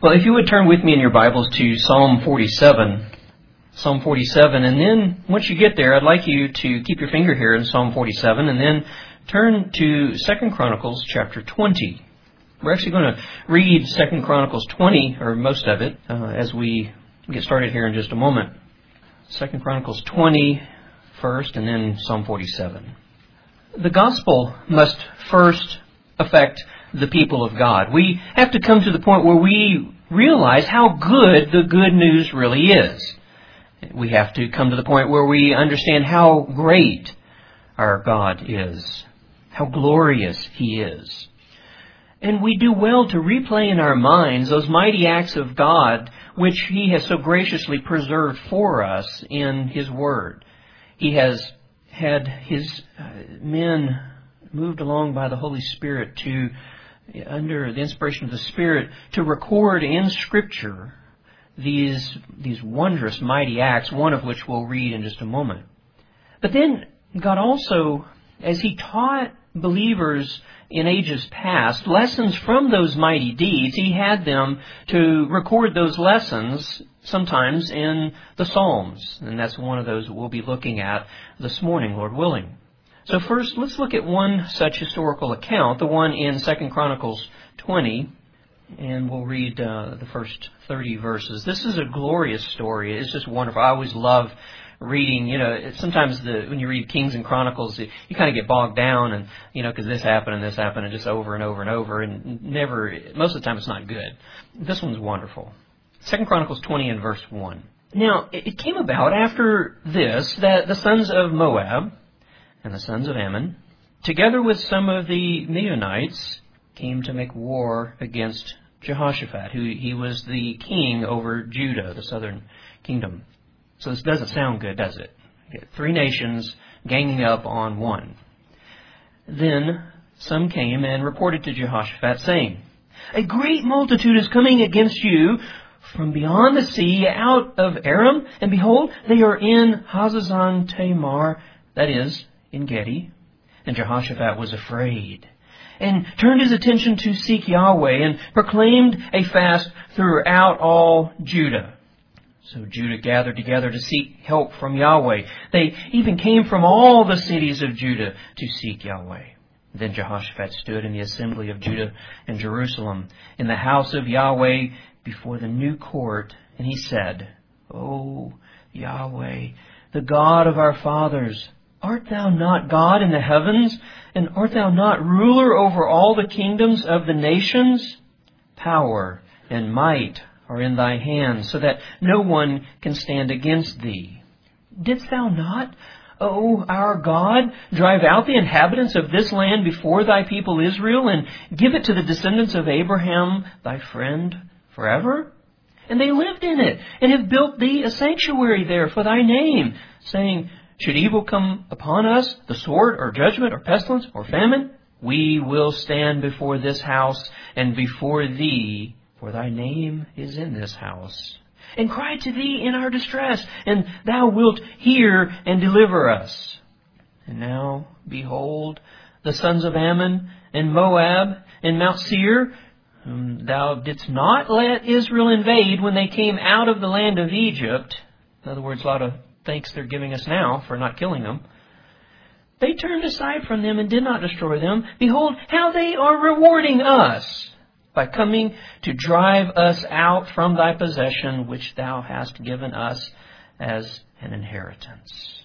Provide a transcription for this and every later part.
Well, if you would turn with me in your Bibles to Psalm 47. Psalm 47, and then once you get there, I'd like you to keep your finger here in Psalm 47, and then turn to 2 Chronicles chapter 20. We're actually going to read 2 Chronicles 20, or most of it, as we get started here in just a moment. 2 Chronicles 20 first, and then Psalm 47. The gospel must first affect the people of God. We have to come to the point where we realize how good the good news really is. We have to come to the point where we understand how great our God is, how glorious He is. And we do well to replay in our minds those mighty acts of God which He has so graciously preserved for us in His Word. He has had His men moved along by the Holy Spirit to, under the inspiration of the Spirit, to record in Scripture these wondrous, mighty acts, one of which we'll read in just a moment. But then God also, as He taught believers in ages past lessons from those mighty deeds, He had them to record those lessons sometimes in the Psalms. And that's one of those that we'll be looking at this morning, Lord willing. So first, let's look at one such historical account, the one in 2 Chronicles 20, and we'll read the first 30 verses. This is a glorious story. It's just wonderful. I always love reading, sometimes when you read Kings and Chronicles, you kind of get bogged down and, because this happened and just over and over and over, and most of the time it's not good. This one's wonderful. 2 Chronicles 20 and verse 1. Now, it came about after this that the sons of Moab and the sons of Ammon, together with some of the Meunites, came to make war against Jehoshaphat, he was the king over Judah, the southern kingdom. So this doesn't sound good, does it? Three nations ganging up on one. Then some came and reported to Jehoshaphat, saying, "A great multitude is coming against you from beyond the sea, out of Aram, and behold, they are in Hazazon Tamar," that is, in Gedi. And Jehoshaphat was afraid, and turned his attention to seek Yahweh, and proclaimed a fast throughout all Judah. So Judah gathered together to seek help from Yahweh. They even came from all the cities of Judah to seek Yahweh. Then Jehoshaphat stood in the assembly of Judah and Jerusalem, in the house of Yahweh, before the new court, and he said, "O Yahweh, the God of our fathers, art Thou not God in the heavens? And art Thou not ruler over all the kingdoms of the nations? Power and might are in Thy hands, so that no one can stand against Thee. Didst Thou not, O our God, drive out the inhabitants of this land before Thy people Israel, and give it to the descendants of Abraham, Thy friend, forever? And they lived in it, and have built Thee a sanctuary there for Thy name, saying, should evil come upon us, the sword, or judgment, or pestilence, or famine, we will stand before this house and before Thee, for Thy name is in this house, and cry to Thee in our distress, and Thou wilt hear and deliver us. And now, behold, the sons of Ammon and Moab and Mount Seir, whom Thou didst not let Israel invade when they came out of the land of Egypt," in other words, a lot of thanks they're giving us now for not killing them, "they turned aside from them and did not destroy them. Behold, how they are rewarding us by coming to drive us out from Thy possession, which Thou hast given us as an inheritance.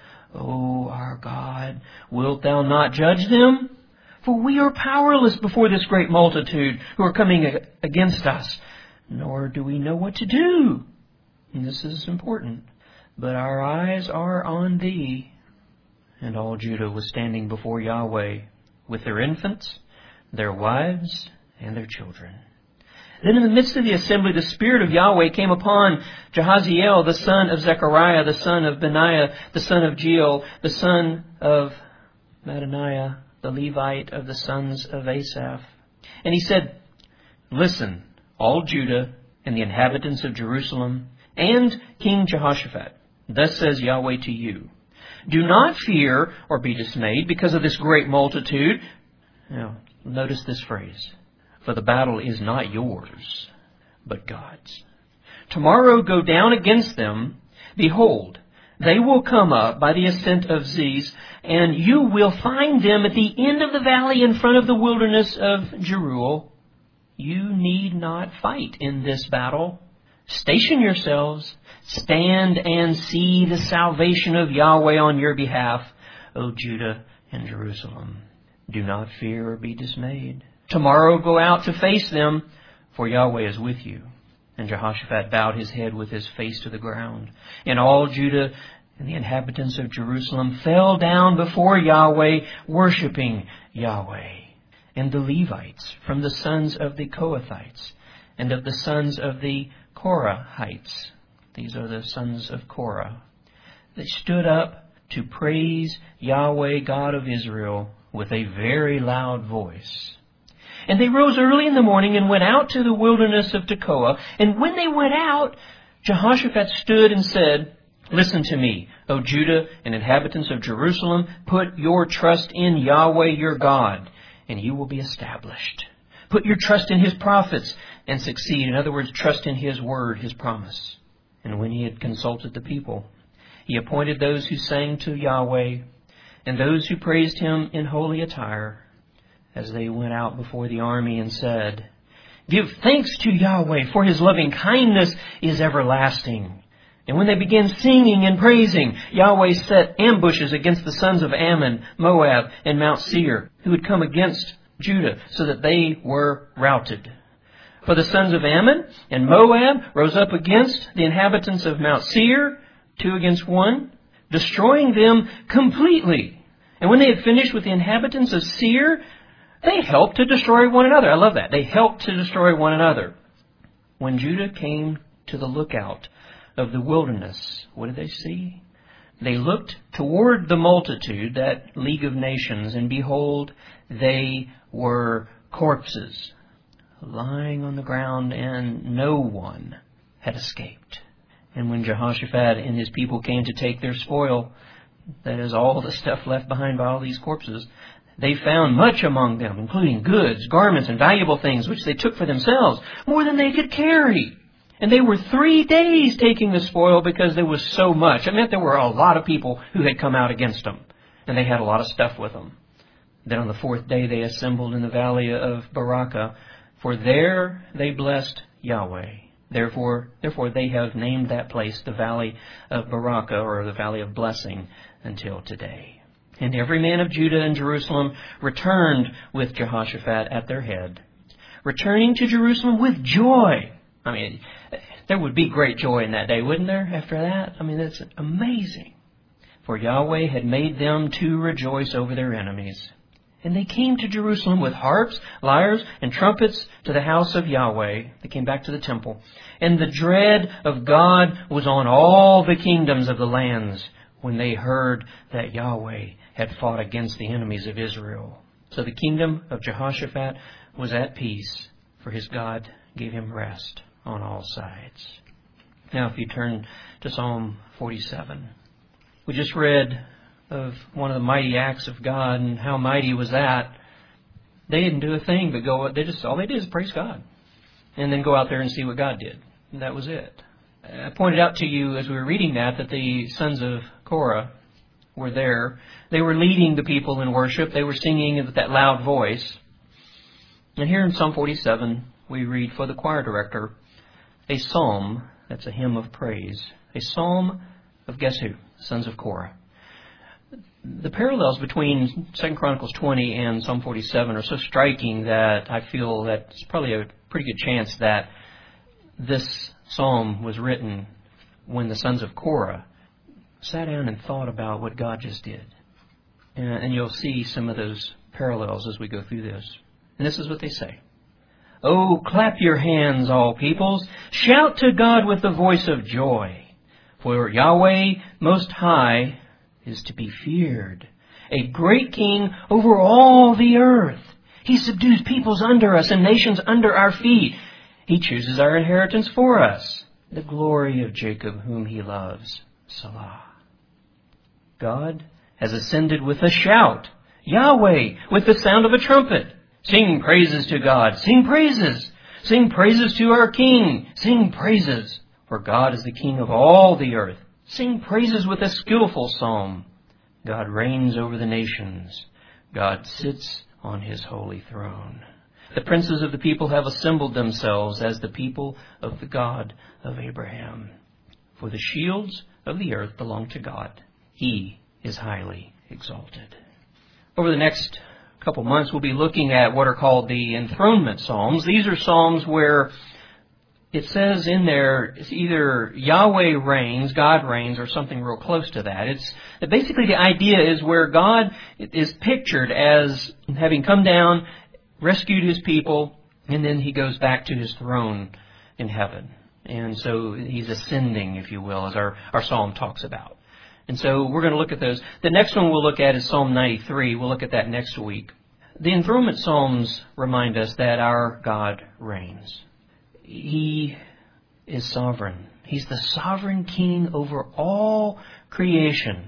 O our God, wilt Thou not judge them? For we are powerless before this great multitude who are coming against us, nor do we know what to do." And this is important. "But our eyes are on Thee." And all Judah was standing before Yahweh with their infants, their wives, and their children. Then in the midst of the assembly, the Spirit of Yahweh came upon Jahaziel, the son of Zechariah, the son of Benaiah, the son of Jeiel, the son of Mattaniah, the Levite of the sons of Asaph. And he said, "Listen, all Judah and the inhabitants of Jerusalem, and King Jehoshaphat. Thus says Yahweh to you, do not fear or be dismayed because of this great multitude." Now, notice this phrase. "For the battle is not yours, but God's. Tomorrow go down against them. Behold, they will come up by the ascent of Ziz, and you will find them at the end of the valley in front of the wilderness of Jeruel. You need not fight in this battle. Station yourselves, stand and see the salvation of Yahweh on your behalf, O Judah and Jerusalem. Do not fear or be dismayed. Tomorrow go out to face them, for Yahweh is with you. And Jehoshaphat bowed his head with his face to the ground. And all Judah and the inhabitants of Jerusalem fell down before Yahweh, worshiping Yahweh. And the Levites from the sons of the Kohathites and of the sons of the Korahites, these are the sons of Korah, they stood up to praise Yahweh, God of Israel, with a very loud voice. And they rose early in the morning and went out to the wilderness of Tekoa. And when they went out, Jehoshaphat stood and said, Listen to me, O Judah and inhabitants of Jerusalem, put your trust in Yahweh your God, and you will be established. Put your trust in His prophets and succeed. In other words, trust in His word, His promise. And when he had consulted the people, he appointed those who sang to Yahweh and those who praised Him in holy attire, as they went out before the army and said, Give thanks to Yahweh, for His loving kindness is everlasting. And when they began singing and praising, Yahweh set ambushes against the sons of Ammon, Moab, and Mount Seir, who had come against Judah, so that they were routed. For the sons of Ammon and Moab rose up against the inhabitants of Mount Seir, 2 against 1, destroying them completely. And when they had finished with the inhabitants of Seir, they helped to destroy one another. I love that. They helped to destroy one another. When Judah came to the lookout of the wilderness, what did they see? They looked toward the multitude, that league of nations, and behold, they were corpses lying on the ground, and no one had escaped. And when Jehoshaphat and his people came to take their spoil, that is all the stuff left behind by all these corpses, they found much among them, including goods, garments, and valuable things, which they took for themselves, more than they could carry. And they were 3 days taking the spoil because there was so much. It meant there were a lot of people who had come out against them, and they had a lot of stuff with them. Then on the 4th day they assembled in the valley of Barakah, for there they blessed Yahweh. Therefore they have named that place the Valley of Barakah, or the Valley of Blessing, until today. And every man of Judah and Jerusalem returned with Jehoshaphat at their head, returning to Jerusalem with joy. I mean, there would be great joy in that day, wouldn't there, after that? I mean, that's amazing. For Yahweh had made them to rejoice over their enemies. And they came to Jerusalem with harps, lyres, and trumpets to the house of Yahweh. They came back to the temple. And the dread of God was on all the kingdoms of the lands when they heard that Yahweh had fought against the enemies of Israel. So the kingdom of Jehoshaphat was at peace, for his God gave him rest on all sides. Now if you turn to Psalm 47. We just read of one of the mighty acts of God, and how mighty was that. They didn't do a thing but all they did is praise God. And then go out there and see what God did. And that was it. I pointed out to you as we were reading that the sons of Korah were there. They were leading the people in worship. They were singing with that loud voice. And here in Psalm 47, we read, for the choir director, a psalm, that's a hymn of praise, a psalm of, guess who? Sons of Korah. The parallels between 2 Chronicles 20 and Psalm 47 are so striking that I feel that it's probably a pretty good chance that this psalm was written when the sons of Korah sat down and thought about what God just did. And you'll see some of those parallels as we go through this. And this is what they say. Oh, clap your hands, all peoples. Shout to God with the voice of joy. For Yahweh Most High is to be feared, a great king over all the earth. He subdues peoples under us and nations under our feet. He chooses our inheritance for us, the glory of Jacob whom He loves. Salah. God has ascended with a shout, Yahweh with the sound of a trumpet. Sing praises to God. Sing praises. Sing praises to our King. Sing praises, for God is the King of all the earth. Sing praises with a skillful psalm. God reigns over the nations. God sits on His holy throne. The princes of the people have assembled themselves as the people of the God of Abraham. For the shields of the earth belong to God. He is highly exalted. Over the next couple months, we'll be looking at what are called the enthronement psalms. These are psalms where it says in there, it's either Yahweh reigns, God reigns, or something real close to that. It's basically the idea is where God is pictured as having come down, rescued His people, and then He goes back to His throne in heaven. And so He's ascending, if you will, as our psalm talks about. And so we're going to look at those. The next one we'll look at is Psalm 93. We'll look at that next week. The enthronement psalms remind us that our God reigns. He is sovereign. He's the sovereign King over all creation.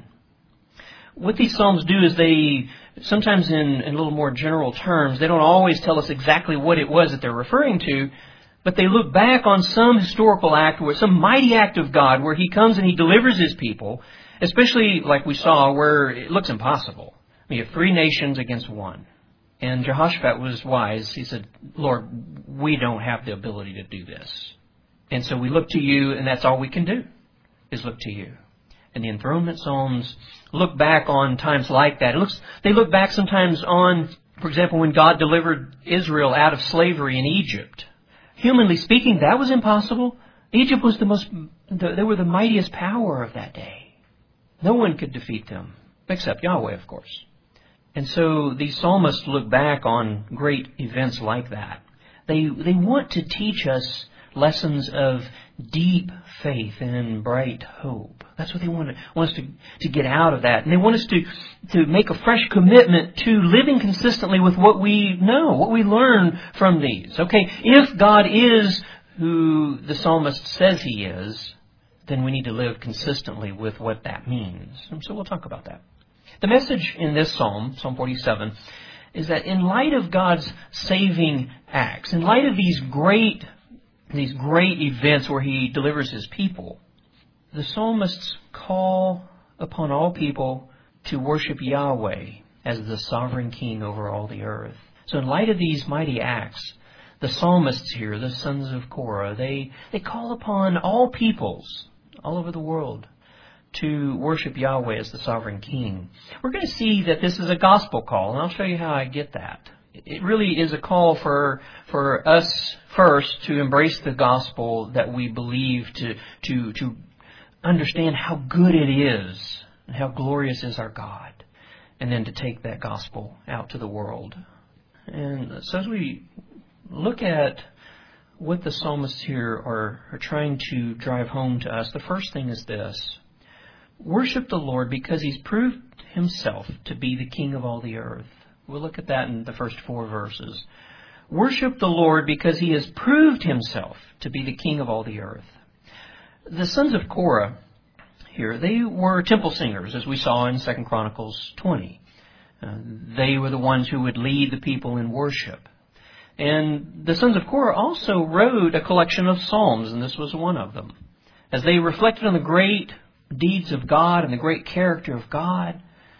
What these psalms do is they, sometimes in a little more general terms, they don't always tell us exactly what it was that they're referring to, but they look back on some historical act, or some mighty act of God where He comes and He delivers His people, especially like we saw where it looks impossible. We have 3 nations against 1. And Jehoshaphat was wise. He said, Lord, we don't have the ability to do this. And so we look to You, and that's all we can do, is look to You. And the enthronement psalms look back on times like that. They look back sometimes on, for example, when God delivered Israel out of slavery in Egypt. Humanly speaking, that was impossible. Egypt was they were the mightiest power of that day. No one could defeat them, except Yahweh, of course. And so these psalmists look back on great events like that. They want to teach us lessons of deep faith and bright hope. That's what they want us to get out of that. And they want us to make a fresh commitment to living consistently with what we know, what we learn from these. Okay, if God is who the psalmist says He is, then we need to live consistently with what that means. And so we'll talk about that. The message in this psalm, Psalm 47, is that in light of God's saving acts, in light of these great events where He delivers His people, the psalmists call upon all people to worship Yahweh as the sovereign King over all the earth. So in light of these mighty acts, the psalmists here, the sons of Korah, they call upon all peoples all over the world to worship Yahweh as the sovereign King. We're going to see that this is a gospel call, and I'll show you how I get that. It really is a call for us first to embrace the gospel that we believe, to understand how good it is and how glorious is our God, and then to take that gospel out to the world. And so as we look at what the psalmists here are trying to drive home to us, the first thing is this: worship the Lord because He's proved Himself to be the King of all the earth. We'll look at that in the first 4 verses. Worship the Lord because He has proved Himself to be the King of all the earth. The sons of Korah here, they were temple singers, as we saw in 2 Chronicles 20. They were the ones who would lead the people in worship. And the sons of Korah also wrote a collection of psalms, and this was one of them. As they reflected on the great deeds of God and the great character of God,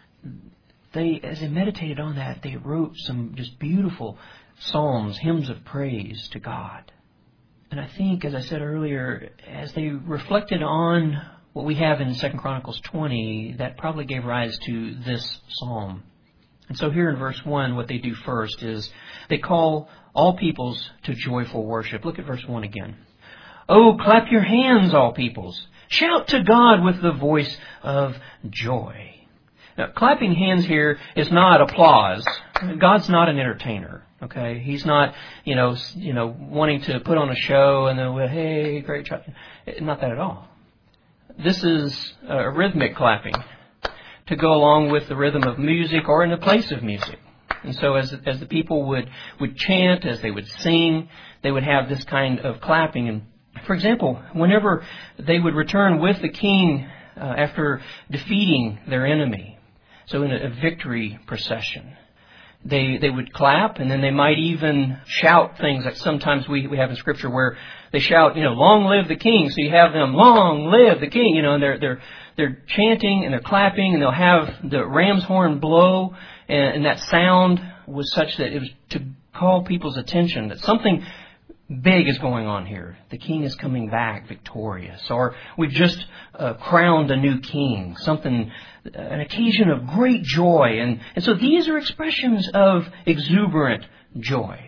as they meditated on that, they wrote some just beautiful psalms, hymns of praise to God. And I think, as I said earlier, as they reflected on what we have in 2 Chronicles 20, that probably gave rise to this psalm. And so here in verse 1, what they do first is they call all peoples to joyful worship. Look at verse 1 again. Oh, clap your hands, all peoples. Shout to God with the voice of joy. Now, clapping hands here is not applause. God's not an entertainer. Okay, He's not, wanting to put on a show and then, hey, great job. Not that at all. This is a rhythmic clapping to go along with the rhythm of music or in the place of music. And so as the people would chant, as they would sing, they would have this kind of clapping. And for example, whenever they would return with the king after defeating their enemy, so in a victory procession, They would clap, and then they might even shout things like sometimes we have in Scripture where they shout, long live the king. So you have them, long live the king, and they're chanting and they're clapping, and they'll have the ram's horn blow, and that sound was such that it was to call people's attention that something big is going on here. The king is coming back victorious, or we've just crowned a new king, an occasion of great joy. And so these are expressions of exuberant joy.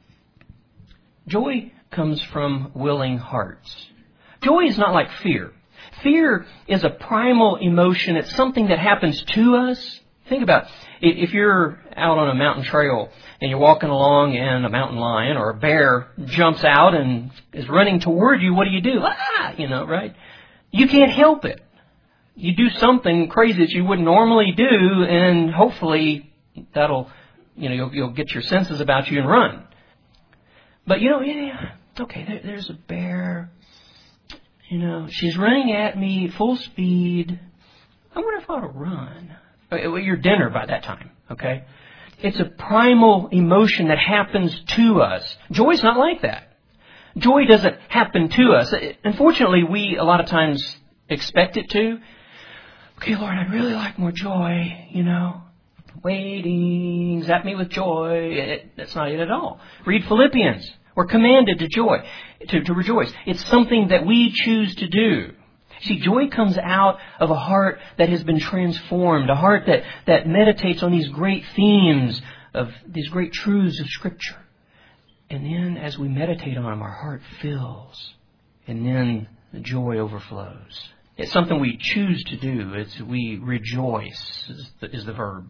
Joy comes from willing hearts. Joy is not like fear. Fear is a primal emotion. It's something that happens to us. Think about it. If you're out on a mountain trail and you're walking along and a mountain lion or a bear jumps out and is running toward you, what do? Right? You can't help it. You do something crazy that you wouldn't normally do, and hopefully that'll, you'll get your senses about you and run. But, there's a bear. She's running at me full speed. I wonder if I ought to run. You're dinner by that time, okay? It's a primal emotion that happens to us. Joy's not like that. Joy doesn't happen to us. Unfortunately, we a lot of times expect it to. Okay, Lord, I'd really like more joy, Waiting, zap me with joy. That's not it at all. Read Philippians. We're commanded to rejoice. It's something that we choose to do. See, joy comes out of a heart that has been transformed, a heart that meditates on these great themes of these great truths of Scripture. And then as we meditate on them, our heart fills. And then the joy overflows. It's something we choose to do. We rejoice is the verb.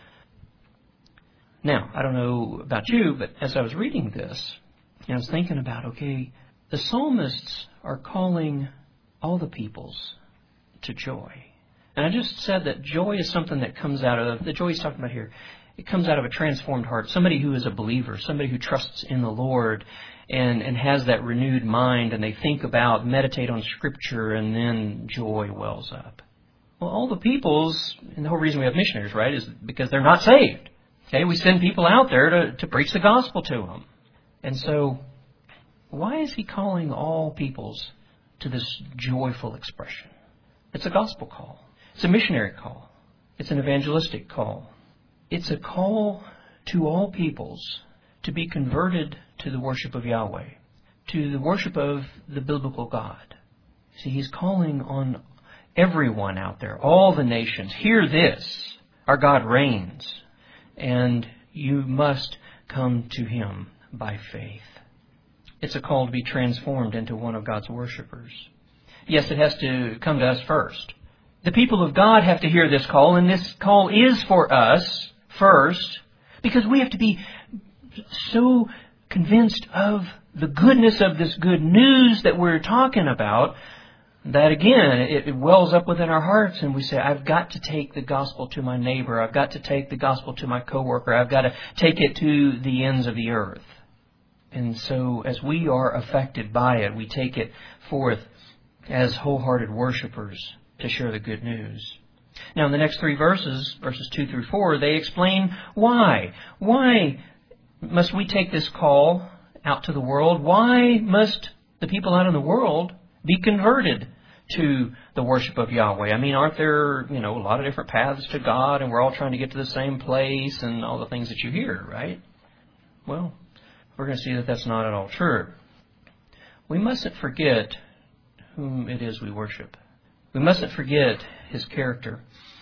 Now, I don't know about you, but as I was reading this, I was thinking about, the psalmists are calling all the peoples to joy. And I just said that joy is something that comes out of, the joy he's talking about here, it comes out of a transformed heart, somebody who is a believer, somebody who trusts in the Lord and has that renewed mind, and they think about, meditate on Scripture, and then joy wells up. Well, all the peoples, and the whole reason we have missionaries, right, is because they're not saved. Okay, we send people out there to preach the gospel to them. And so, why is he calling all peoples to this joyful expression? It's a gospel call. It's a missionary call. It's an evangelistic call. It's a call to all peoples to be converted to the worship of Yahweh, to the worship of the biblical God. See, he's calling on everyone out there, all the nations. Hear this, our God reigns, and you must come to him by faith. It's a call to be transformed into one of God's worshipers. Yes, it has to come to us first. The people of God have to hear this call, and this call is for us first, because we have to be so convinced of the goodness of this good news that we're talking about that, again, it wells up within our hearts, and we say, I've got to take the gospel to my neighbor. I've got to take the gospel to my coworker. I've got to take it to the ends of the earth. And so as we are affected by it, we take it forth as wholehearted worshipers to share the good news. Now in the next 3 verses 2 through 4, they explain why. Why must we take this call out to the world? Why must the people out in the world be converted to the worship of Yahweh? I mean, aren't there, a lot of different paths to God, and we're all trying to get to the same place and all the things that you hear, right? Well, we're going to see that that's not at all true. We mustn't forget whom it is we worship. We mustn't forget his character.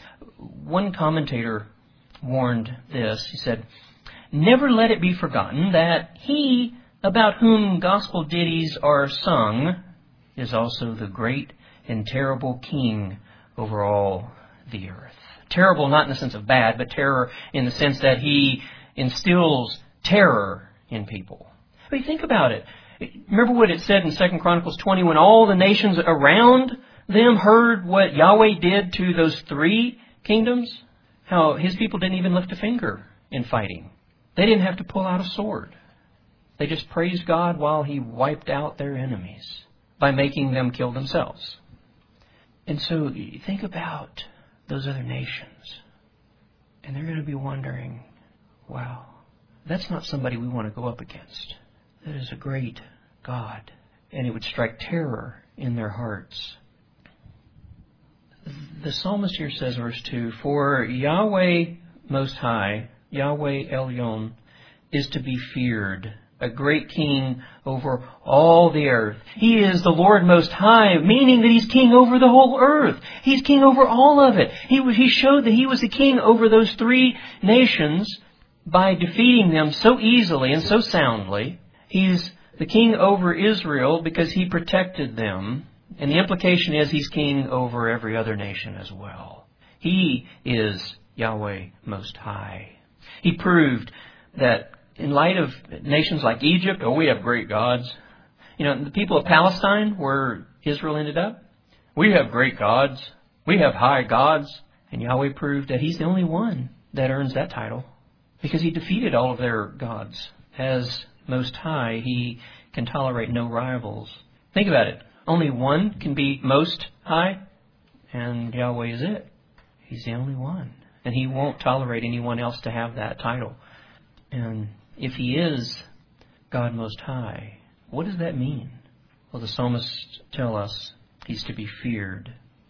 One commentator warned this. He said, "Never let it be forgotten that he about whom gospel ditties are sung is also the great and terrible king over all the earth." Terrible not in the sense of bad, but terror in the sense that he instills terror in people. I mean, think about it. Remember what it said in 2 Chronicles 20 when all the nations around them heard what Yahweh did to those 3 kingdoms? How his people didn't even lift a finger in fighting. They didn't have to pull out a sword. They just praised God while he wiped out their enemies by making them kill themselves. And so you think about those other nations, and they're going to be wondering, Wow. That's not somebody we want to go up against. That is a great God. And it would strike terror in their hearts. The psalmist here says, verse 2, "For Yahweh Most High, Yahweh Elyon, is to be feared, a great king over all the earth." He is the Lord Most High, meaning that He's king over the whole earth. He's king over all of it. He showed that He was the king over those three nations by defeating them so easily and so soundly. He's the king over Israel because He protected them. And the implication is He's king over every other nation as well. He is Yahweh Most High. He proved that in light of nations like Egypt, we have great gods. The people of Palestine, where Israel ended up, we have great gods. We have high gods. And Yahweh proved that He's the only one that earns that title, because He defeated all of their gods. As Most High, He can tolerate no rivals. Think about it. Only one can be Most High, and Yahweh is it. He's the only one. And He won't tolerate anyone else to have that title. And if He is God Most High, what does that mean? Well, the psalmists tell us He's to be feared.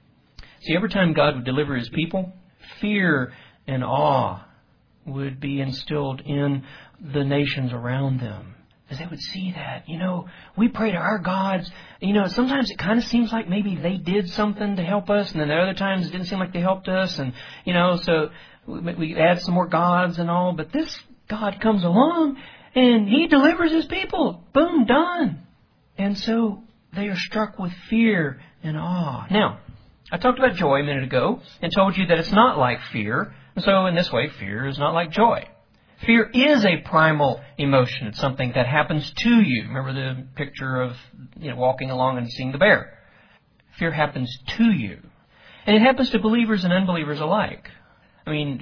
See, every time God would deliver His people, fear and awe would be instilled in the nations around them. As they would see that, we pray to our gods. Sometimes it kind of seems like maybe they did something to help us, and then there are other times it didn't seem like they helped us, and, so we add some more gods and all, but this God comes along, and He delivers His people. Boom, done. And so they are struck with fear and awe. Now, I talked about joy a minute ago, and told you that it's not like fear. And so in this way, fear is not like joy. Fear is a primal emotion. It's something that happens to you. Remember the picture of walking along and seeing the bear. Fear happens to you. And it happens to believers and unbelievers alike. I mean,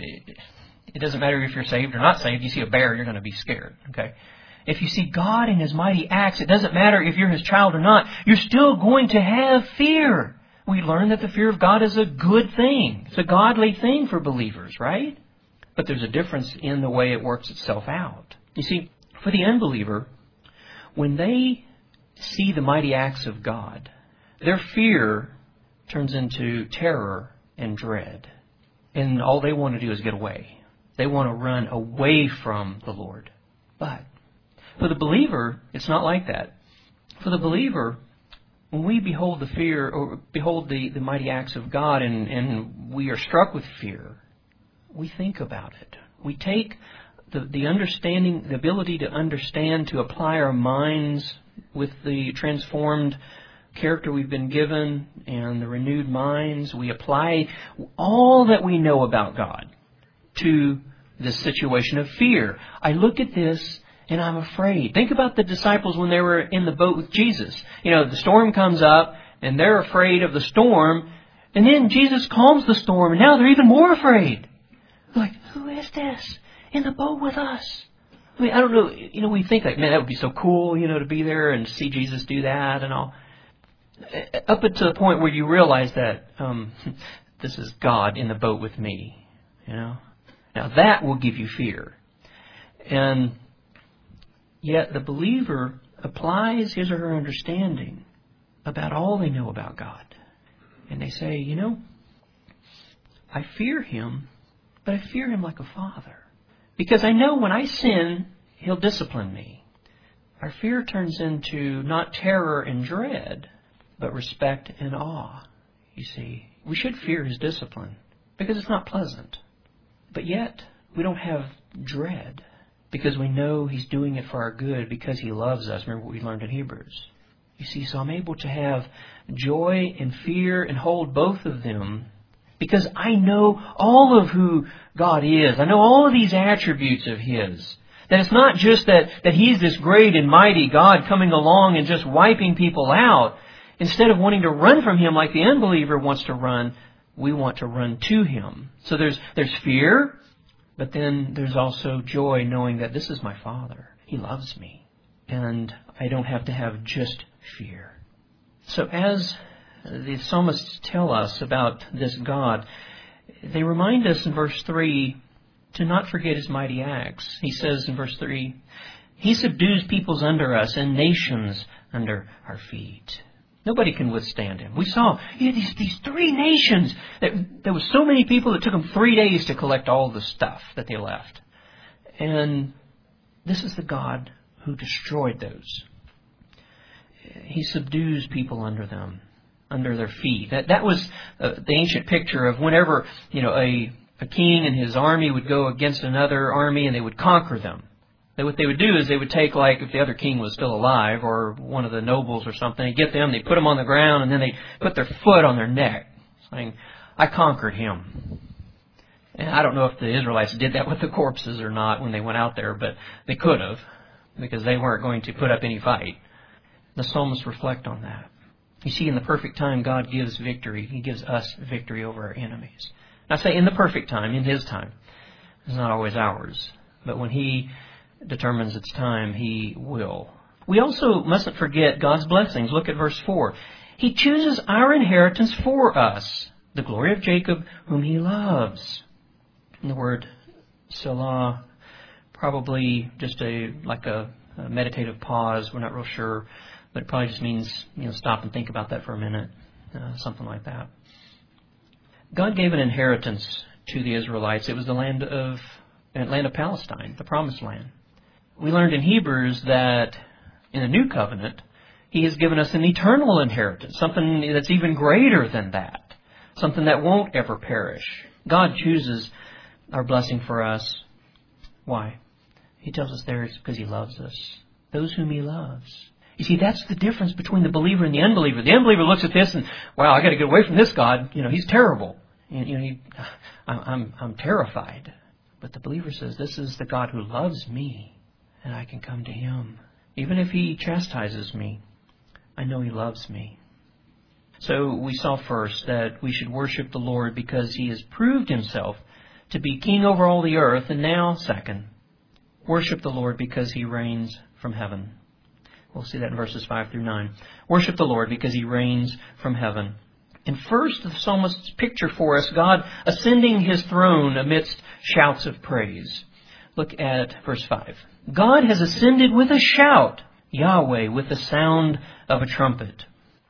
it doesn't matter if you're saved or not saved. You see a bear, you're going to be scared. Okay? If you see God in His mighty acts, it doesn't matter if you're His child or not. You're still going to have fear. We learn that the fear of God is a good thing. It's a godly thing for believers, right? But there's a difference in the way it works itself out. You see, for the unbeliever, when they see the mighty acts of God, their fear turns into terror and dread. And all they want to do is get away. They want to run away from the Lord. But for the believer, it's not like that. For the believer, when we behold the fear, or behold the mighty acts of God, and we are struck with fear, we think about it. We take the understanding, the ability to understand, to apply our minds with the transformed character we've been given and the renewed minds. We apply all that we know about God to this situation of fear. I look at this and I'm afraid. Think about the disciples when they were in the boat with Jesus. The storm comes up and they're afraid of the storm, and then Jesus calms the storm, and now they're even more afraid. Like, who is this in the boat with us? I mean, I don't know. We think like, man, that would be so cool, to be there and see Jesus do that and all. Up until the point where you realize that this is God in the boat with me, Now that will give you fear. And yet the believer applies his or her understanding about all they know about God. And they say, I fear Him, but I fear Him like a father. Because I know when I sin, He'll discipline me. Our fear turns into not terror and dread, but respect and awe. You see, we should fear His discipline because it's not pleasant. But yet, we don't have dread because we know He's doing it for our good because He loves us. Remember what we learned in Hebrews. You see, so I'm able to have joy and fear and hold both of them because I know all of who God is. I know all of these attributes of His. That it's not just that He's this great and mighty God coming along and just wiping people out. Instead of wanting to run from Him like the unbeliever wants to run, we want to run to Him. So there's fear, but then there's also joy knowing that this is my Father. He loves me. And I don't have to have just fear. So as the psalmists tell us about this God, they remind us in verse 3 to not forget His mighty acts. He says in verse 3, He subdues peoples under us and nations under our feet. Nobody can withstand Him. We saw these three nations. There was so many people that took them 3 days to collect all the stuff that they left. And this is the God who destroyed those. He subdues people under them, under their feet. That was the ancient picture of whenever a king and his army would go against another army and they would conquer them. What they would do is they would take, like, if the other king was still alive or one of the nobles or something, they'd get them, they'd put them on the ground, and then they'd put their foot on their neck, saying, I conquered him. And I don't know if the Israelites did that with the corpses or not when they went out there, but they could have, because they weren't going to put up any fight. The psalmists reflect on that. You see, in the perfect time, God gives victory. He gives us victory over our enemies. And I say in the perfect time, in His time. It's not always ours. But when He determines its time, He will. We also mustn't forget God's blessings. Look at verse 4. He chooses our inheritance for us, the glory of Jacob, whom He loves. And the word Selah, probably just a meditative pause. We're not real sure. But it probably just means, stop and think about that for a minute. Something like that. God gave an inheritance to the Israelites. It was the land of Palestine, the Promised Land. We learned in Hebrews that in the New Covenant, He has given us an eternal inheritance, something that's even greater than that, something that won't ever perish. God chooses our blessing for us. Why? He tells us there it's because He loves us, those whom He loves. You see, that's the difference between the believer and the unbeliever. The unbeliever looks at this and, wow, I got to get away from this God. He's terrible. I'm terrified. But the believer says, this is the God who loves me, and I can come to Him. Even if He chastises me, I know He loves me. So we saw first that we should worship the Lord because He has proved Himself to be King over all the earth. And now, second, worship the Lord because He reigns from heaven. We'll see that in verses 5 through 9. Worship the Lord because He reigns from heaven. And first, the psalmists picture for us God ascending His throne amidst shouts of praise. Look at verse 5. God has ascended with a shout, Yahweh with the sound of a trumpet.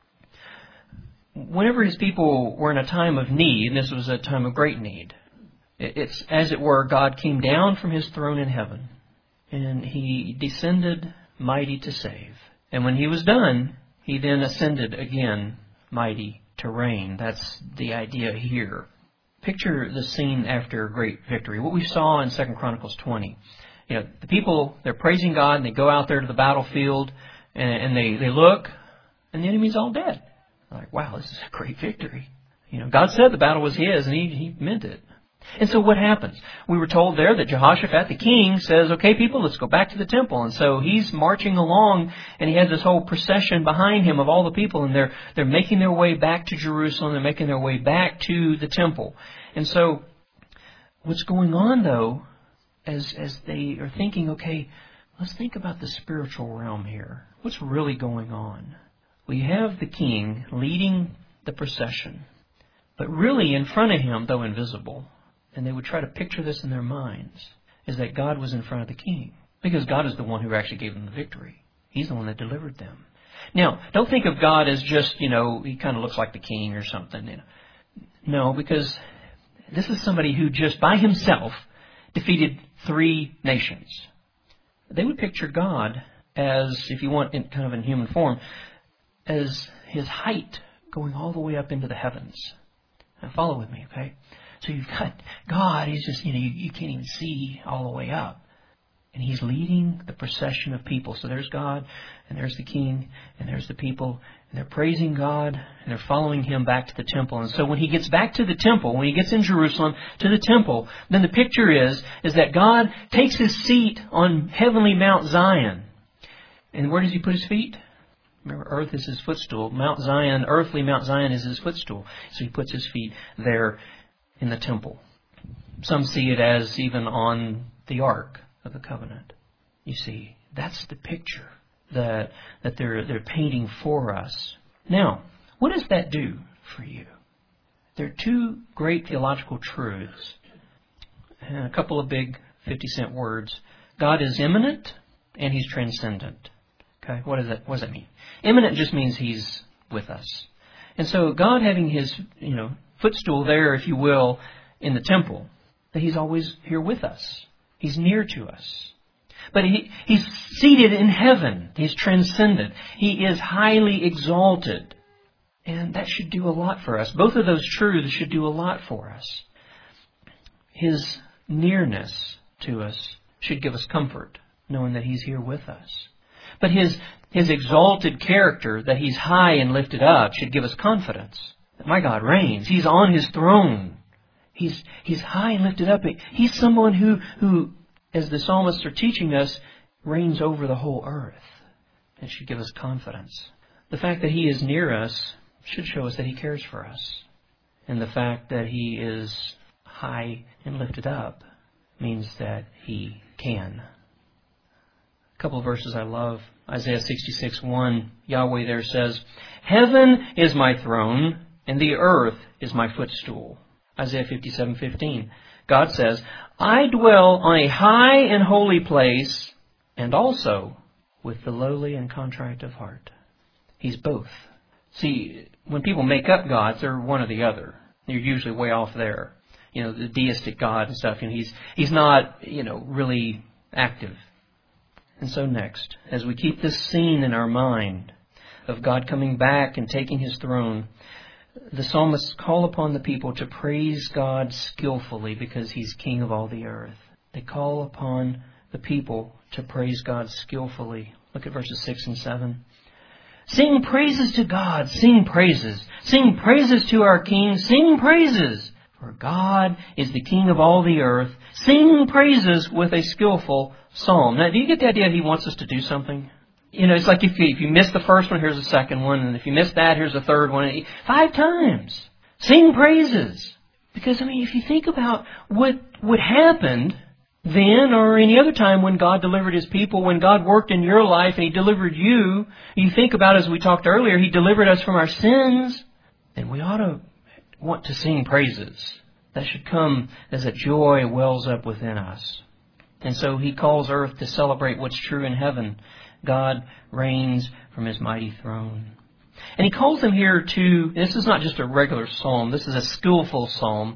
Whenever His people were in a time of need, and this was a time of great need, it's as it were, God came down from His throne in heaven, and He descended mighty to save. And when He was done, He then ascended again, mighty to reign. That's the idea here. Picture the scene after a great victory. What we saw in 2 Chronicles 20. The people, they're praising God, and they go out there to the battlefield, and they look, and the enemy's all dead. They're like, wow, this is a great victory. God said the battle was His, and He meant it. And so what happens? We were told there that Jehoshaphat, the king, says, okay, people, let's go back to the temple. And so he's marching along, and he has this whole procession behind him of all the people, and they're making their way back to Jerusalem. They're making their way back to the temple. And so what's going on, though, as they are thinking, okay, let's think about the spiritual realm here. What's really going on? We have the king leading the procession, but really in front of him, though invisible, and they would try to picture this in their minds, is that God was in front of the king. Because God is the one who actually gave them the victory. He's the one that delivered them. Now, don't think of God as just, He kind of looks like the king or something. No, because this is somebody who just by Himself defeated 3 nations. They would picture God as, if you want, in human form, as His height going all the way up into the heavens. Now follow with me, okay? So you've got God, He's just, you can't even see all the way up. And He's leading the procession of people. So there's God, and there's the king, and there's the people, and they're praising God, and they're following Him back to the temple. And so when He gets back to the temple, when He gets in Jerusalem to the temple, then the picture is that God takes His seat on heavenly Mount Zion. And where does He put His feet? Remember, earth is His footstool. Mount Zion, earthly Mount Zion is His footstool. So He puts His feet there in the temple. Some see it as even on the Ark of the Covenant. You see, that's the picture that they're painting for us. Now, what does that do for you? There are 2 great theological truths A couple of big 50-cent words. God is immanent and He's transcendent. Okay, what does that mean? Immanent just means He's with us. And so God having His, footstool there, if you will, in the temple, that He's always here with us. He's near to us. But He's seated in heaven. He's transcendent. He is highly exalted. And that should do a lot for us. Both of those truths should do a lot for us. His nearness to us should give us comfort, knowing that He's here with us. But His exalted character, that He's high and lifted up, should give us confidence that my God reigns. He's on His throne. He's high and lifted up. He's someone who, as the psalmists are teaching us, reigns over the whole earth. It should give us confidence. The fact that He is near us should show us that He cares for us. And the fact that He is high and lifted up means that He can. A couple of verses I love. Isaiah 66:1, Yahweh there says, "Heaven is my throne, and the earth is my footstool." Isaiah 57:15, God says, "I dwell on a high and holy place, and also with the lowly and contrite of heart." He's both. See, when people make up gods, they're one or the other. You're usually way off there. The deistic God and stuff, he's not, really active. And so next, as we keep this scene in our mind of God coming back and taking His throne, the psalmists call upon the people to praise God skillfully because He's King of all the earth. They call upon the people to praise God skillfully. Look at verses 6 and 7. "Sing praises to God, sing praises. Sing praises to our King, sing praises. For God is the King of all the earth. Sing praises with a skillful psalm." Now, do you get the idea He wants us to do something? It's like if you miss the first one, here's the second one. And if you miss that, here's the third one. 5 times. Sing praises. Because, if you think about what happened then or any other time when God delivered His people, when God worked in your life and He delivered you, you think about, as we talked earlier, He delivered us from our sins, then we ought to want to sing praises. That should come as a joy wells up within us. And so He calls earth to celebrate what's true in heaven. God reigns from His mighty throne. And He calls them here to, this is not just a regular psalm, this is a skillful psalm.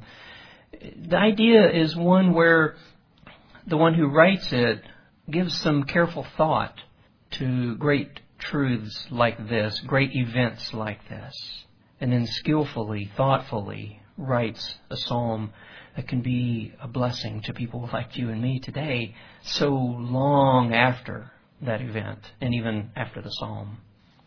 The idea is one where the one who writes it gives some careful thought to great truths like this, great events like this, and then skillfully, thoughtfully writes a psalm that can be a blessing to people like you and me today, so long after that event and even after the psalm.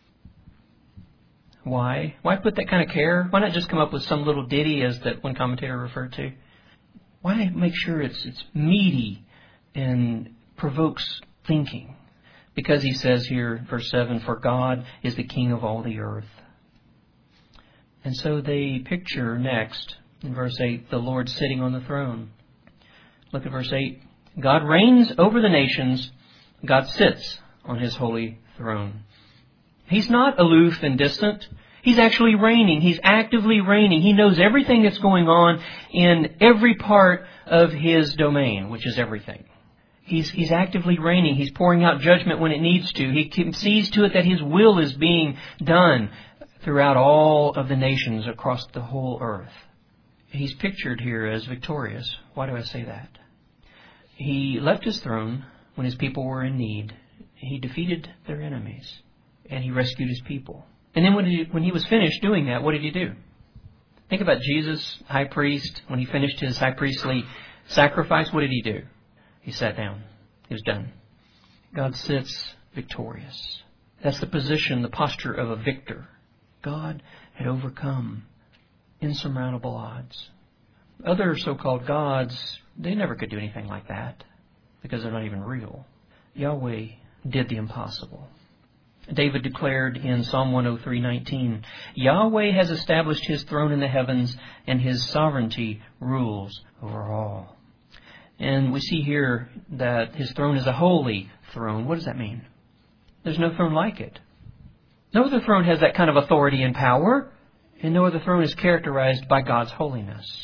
Why? Why put that kind of care? Why not just come up with some little ditty, as that one commentator referred to? Why make sure it's meaty and provokes thinking? Because He says here, verse 7, "For God is the King of all the earth." And so they picture next, in verse 8, the Lord sitting on the throne. Look at verse 8. God reigns over the nations. God sits on His holy throne. He's not aloof and distant. He's actually reigning. He's actively reigning. He knows everything that's going on in every part of His domain, which is everything. He's actively reigning. He's pouring out judgment when it needs to. He sees to it that His will is being done throughout all of the nations across the whole earth. He's pictured here as victorious. Why do I say that? He left His throne when His people were in need. He defeated their enemies, and He rescued His people. And then when He was finished doing that, what did He do? Think about Jesus, high priest. When He finished His high priestly sacrifice, what did He do? He sat down. He was done. God sits victorious. That's the position, the posture of a victor. God had overcome insurmountable odds. Other so-called gods, they never could do anything like that because they're not even real. Yahweh did the impossible. David declared in Psalm 103:19, "Yahweh has established His throne in the heavens, and His sovereignty rules over all." And we see here that His throne is a holy throne. What does that mean? There's no throne like it. No other throne has that kind of authority and power, and no other throne is characterized by God's holiness.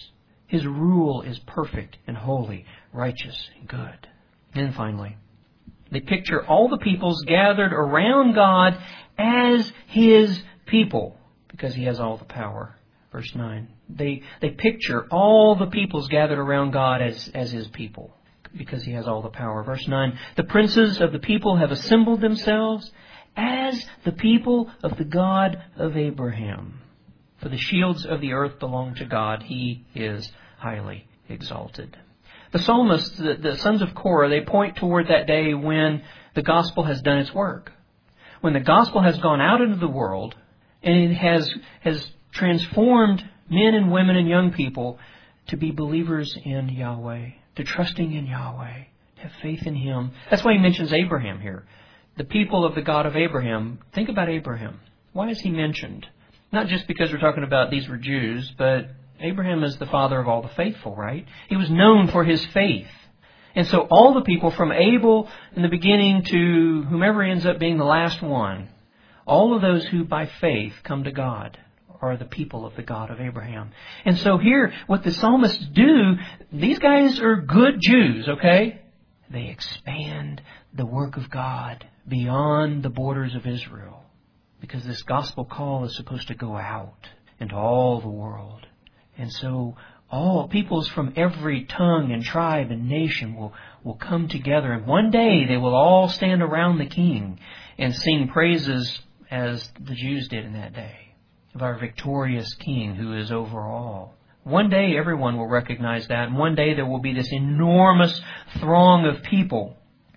His rule is perfect and holy, righteous and good. And finally, they picture all the peoples gathered around God as His people, because He has all the power. Verse 9. They picture all the peoples gathered around God as His people, because He has all the power. Verse 9. The princes of the people have assembled themselves as the people of the God of Abraham. For the shields of the earth belong to God. He is highly exalted. The psalmists, the sons of Korah, they point toward that day when the gospel has done its work. When the gospel has gone out into the world and it has transformed men and women and young people to be believers in Yahweh, to trusting in Yahweh, to have faith in Him. That's why he mentions Abraham here. The people of the God of Abraham. Think about Abraham. Why is he mentioned? Not just because we're talking about these were Jews, but Abraham is the father of all the faithful, right? He was known for his faith. And so all the people from Abel in the beginning to whomever ends up being the last one, all of those who by faith come to God are the people of the God of Abraham. And so here, what the psalmists do, these guys are good Jews, okay? They expand the work of God beyond the borders of Israel, because this gospel call is supposed to go out into all the world. And so all peoples from every tongue and tribe and nation will come together. And one day they will all stand around the King and sing praises as the Jews did in that day, of our victorious King who is over all. One day everyone will recognize that. And one day there will be this enormous throng of people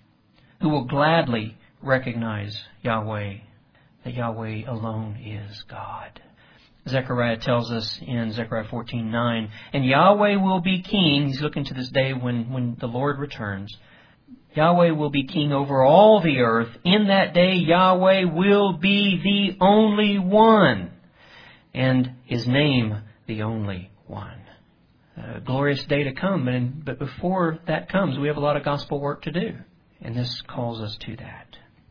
who will gladly recognize Yahweh, that Yahweh alone is God. Zechariah tells us in Zechariah 14:9, and Yahweh will be king. He's looking to this day when the Lord returns. Yahweh will be king over all the earth. In that day, Yahweh will be the only one, and His name the only one. A glorious day to come, but before that comes, we have a lot of gospel work to do, and this calls us to that.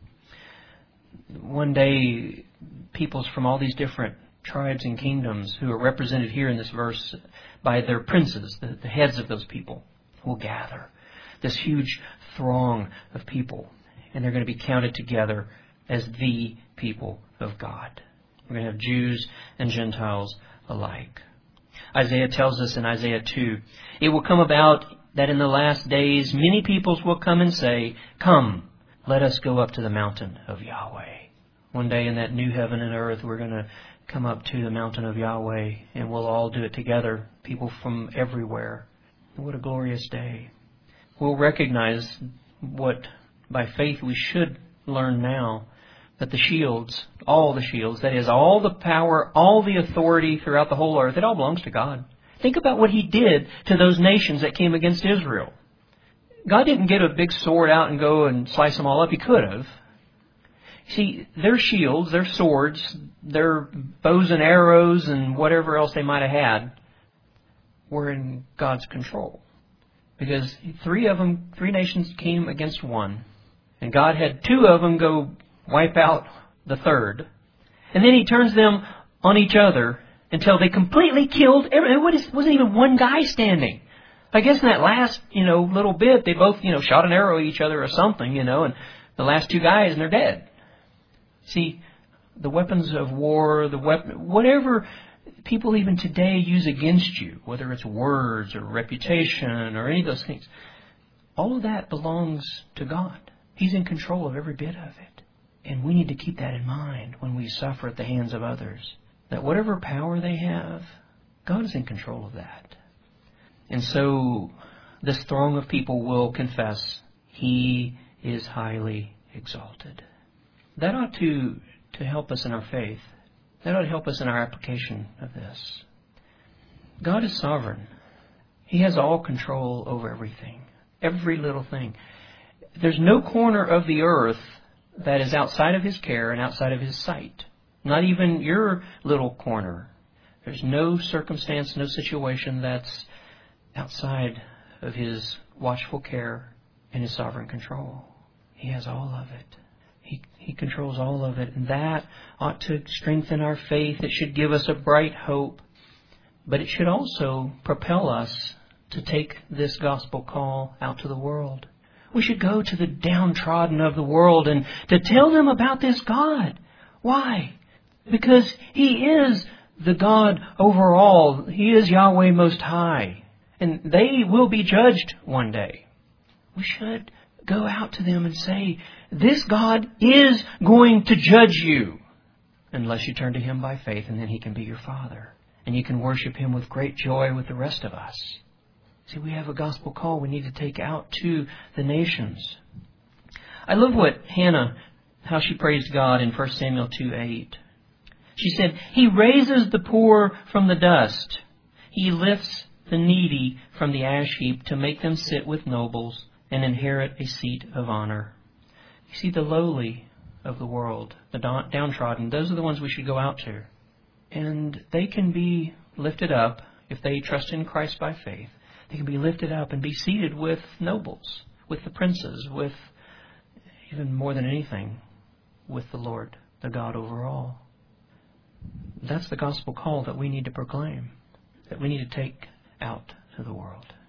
One day, peoples from all these different tribes and kingdoms who are represented here in this verse by their princes, the heads of those people, will gather. This huge throng of people. And they're going to be counted together as the people of God. We're going to have Jews and Gentiles alike. Isaiah tells us in Isaiah 2, it will come about that in the last days many peoples will come and say, come, let us go up to the mountain of Yahweh. One day in that new heaven and earth, we're going to come up to the mountain of Yahweh, and we'll all do it together, people from everywhere. What a glorious day. We'll recognize what by faith we should learn now, that the shields, all the shields, that is, all the power, all the authority throughout the whole earth, it all belongs to God. Think about what He did to those nations that came against Israel. God didn't get a big sword out and go and slice them all up. He could have. See, their shields, their swords, their bows and arrows and whatever else they might have had were in God's control. Because three nations came against one. And God had two of them go wipe out the third. And then He turns them on each other until they completely killed everyone. It wasn't even one guy standing. I guess in that last, little bit, they both, shot an arrow at each other or something, and the last two guys, and they're dead. See, the weapons of war, whatever people even today use against you, whether it's words or reputation or any of those things, all of that belongs to God. He's in control of every bit of it. And we need to keep that in mind when we suffer at the hands of others. That whatever power they have, God is in control of that. And so this throng of people will confess, He is highly exalted. That ought to help us in our faith. That ought to help us in our application of this. God is sovereign. He has all control over everything. Every little thing. There's no corner of the earth that is outside of His care and outside of His sight. Not even your little corner. There's no circumstance, no situation that's outside of His watchful care and His sovereign control. He has all of it. He controls all of it. And that ought to strengthen our faith. It should give us a bright hope But it should also propel us to take this gospel call out to the world. We should go to the downtrodden of the world and to tell them about this God. Why? Because He is the God over all. He is Yahweh Most High. And they will be judged one day. We should go out to them and say, this God is going to judge you. Unless you turn to Him by faith, and then He can be your Father. And you can worship Him with great joy with the rest of us. See, we have a gospel call we need to take out to the nations. I love what Hannah, how she praised God in 1 Samuel 2:8. She said, He raises the poor from the dust. He lifts the needy from the ash heap to make them sit with nobles and inherit a seat of honor. You see, the lowly of the world, the downtrodden, those are the ones we should go out to. And they can be lifted up if they trust in Christ by faith. They can be lifted up and be seated with nobles, with the princes, with, even more than anything, with the Lord, the God over all. That's the gospel call that we need to proclaim, that we need to take out to the world.